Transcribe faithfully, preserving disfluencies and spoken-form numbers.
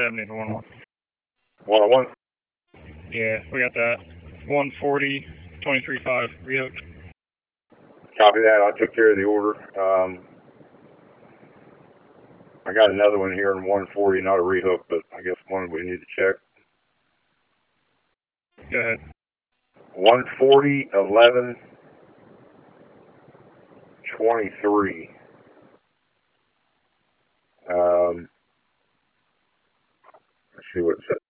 seventy to one. one oh one? Yeah, we got that. one forty, twenty-three five, rehooked. Copy that. I took care of the order. Um, I got another one here in one forty, not a rehook, but I guess one we need to check. Go ahead. one forty, eleven, twenty-three. Um, let's see what it says.